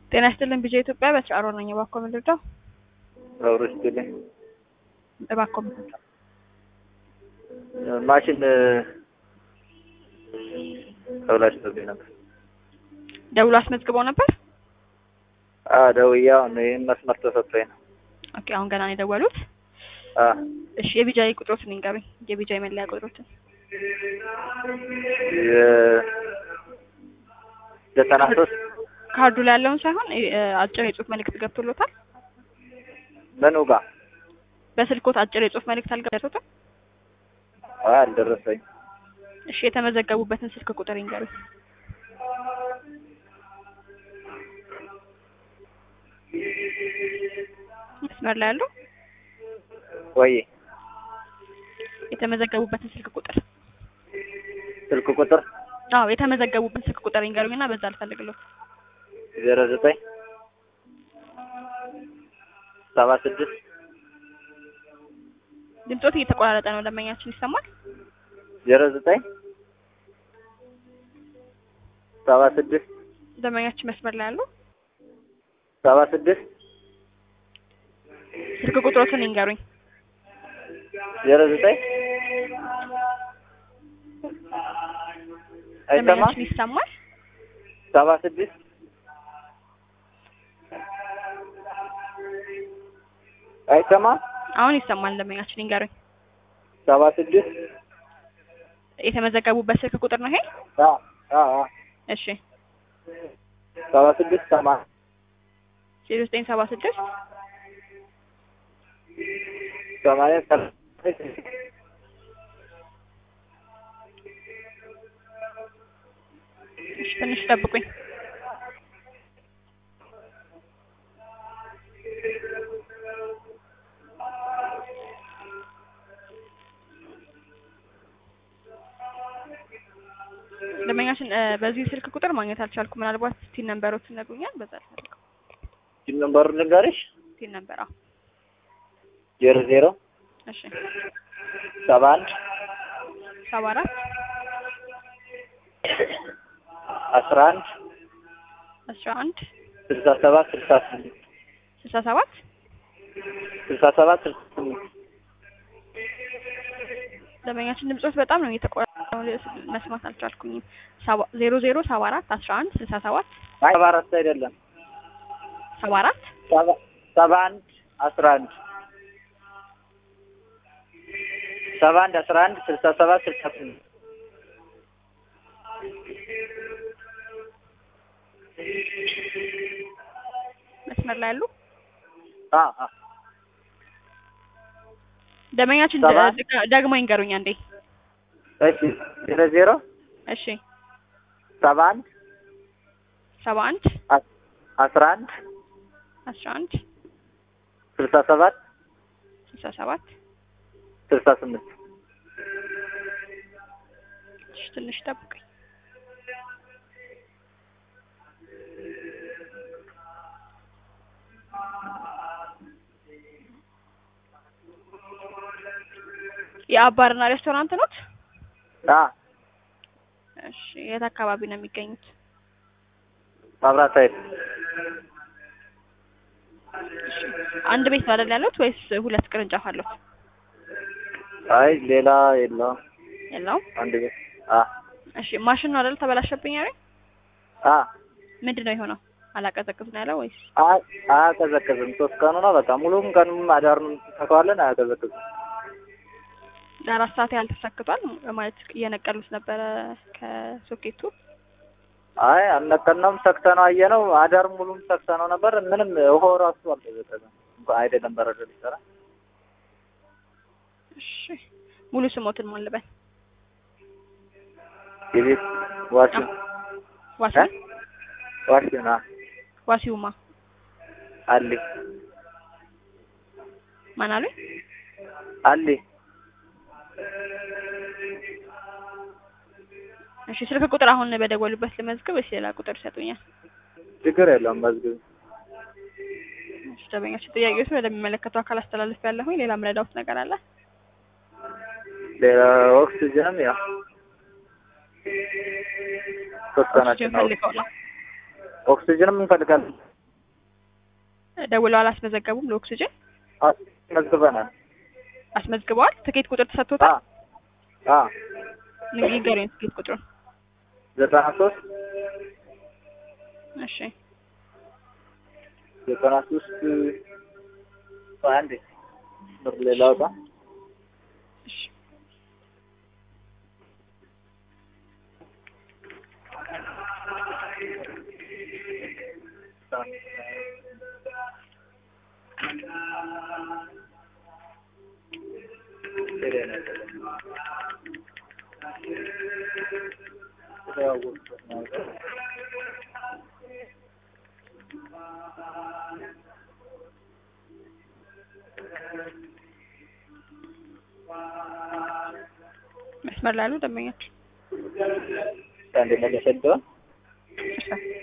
ጤና ይስጥልን ቢጄ ኢትዮጵያ በቻሮ ነኝ። እባክዎ ምን ልርዳው? አውርስትልኝ እባክዎ ምን ልርዳው? ማሽን ተብላሽቶብኝ ነበር። ደውሎ አስመዝግበው ነበር? ደውዬ አሁን ይሄን መስመር ተሰጥቶኝ ነው። ኦኬ፣ አሁን ገና ነው የደወሉት? እሺ፣ የቢጃይ ቁጥሮትን ንገሩኝ። የቢጃይ መለያ ቁጥሮትን። የ93 ካርዱ ላይ ያለውን ሳይሆን አጭር የጽሁፍ መልእክት ገብቶሎታል? ምኑ ጋር? በስልኮት አጭር የጽሁፍ መልእክት አልገባቶትም? አልደረሰኝ። እሺ፣ የተመዘገቡበትን ስልክ ቁጥር ይንገሩኝ። መስመር ላይ ያለው ወይ የተመዘገቡበትን ስልክ ቁጥር ስልክ ቁጥር? አዎ፣ የተመዘገቡበትን ስልክ ቁጥር ይንገሩኝና በዛ አልፈልግሎት። 09 76 ድምጾት እየተቆራረጠ ነው። ደንበኛችን ይሰማል? 09 76 ደንበኛችን መስመር ላይ ያለው 76 ስልክ ቁጥሮትን ይንገሩኝ። 09 ደንበኛችን ይሰማል? 76 አይሰማም? አሁን ይሰማል። ደንበኛችን ይንገሩኝ። 76 የተመዘገቡበት ስልክ ቁጥር ነው ይሄ? እሺ 76 ሰማ 0976 ትንሽ ጠብቁኝ። ደንበኛችን በዚህ ስልክ ቁጥር ማግኘት አልቻልኩም። ምናልባት ቲን ነምበሮችን ነግሩኛል? በዛ አልፈልግም። ቲን ነምበሩን ልንገርሽ? ቲን ነምበር 00 እሺ 71 74 11 11 67 68 67 67 68 ደንበኛችን ድምጾት በጣም ነው እየተቆራረጠ መስማት አልቻልኩኝም። 00 74 11 67 74 አይደለም 74 71 11 71 11 67 68 መስመር ላይ ያሉ ደንበኛችን ደግሞ ይንገሩኝ አንዴ። እሺ 00 እሺ 71 71 11 11 67 67 68 ትንሽ ጠብቁኝ። የአባርና ሬስቶራንት ነው? እሺ፣ የት አካባቢ ነው የሚገኙት? መብራት ኃይል። እሺ፣ አንድ ቤት ነው አይደል ያሉት ወይስ ሁለት ቅርንጫፍ አሉት? አይ ሌላ የለውም። የለውም? አንድ ቤት። እሺ፣ ማሽን ነው አይደል ተበላሸብኝ አይደል? ምንድነው የሆነው? አላቀዘቅዝ ነው ያለው ወይስ? አያቀዘቅዝም። 3 ቀኑ ነው በቃ። ሙሉም ቀኑም አዳሩን ተከዋለን። አያቀዘቅዝም። ለ4 ሰዓት ያህል ተሰክቷል ማለት እየነቀሉት ነበረ ከሶኬቱ? አይ አልነቀልነውም፣ ሰክተነው አየነው። አዳር ሙሉም ሰክተነው ነበር። ምንም ውሃው ራሱ አልተዘቀዘም አይደለም በረዶ ሊሰራ። እሺ፣ ሙሉ ስሞትን ማን ልበል? የቤት ዋሲው ዋሲውና ዋሲውማ አሊ ማን አሉ? አሊ። እሺ፣ ስልክ ቁጥር አሁን በደወሉበት ልመዝግብ ወይስ ሌላ ቁጥር ይሰጡኛል? ችግር የለውም መዝግብ። እሺ፣ ደንበኛችን ጥያቄዎች ወደሚመለከተው አካል አስተላልፍ ያለሁኝ። ሌላ ምረዳውት ነገር አለ? ሌላ ኦክሲጅንም ያው ሶስት ቀናችን ነው። ፈልገው ነው ኦክሲጅንም እንፈልጋለን። ደውለው አላስመዘገቡም ለኦክሲጅን? አስመዝግበናል። አስመዝግበዋል? ትኬት ቁጥር ተሰጥቶታል? አ ንገሩኝ ትኬት ቁጥሩን። 93 እሺ 93 አንዴ ብር ሌላው ጋር እሺ መስመር ላይ ያሉ ደንበኞች አንዴ መለሰደው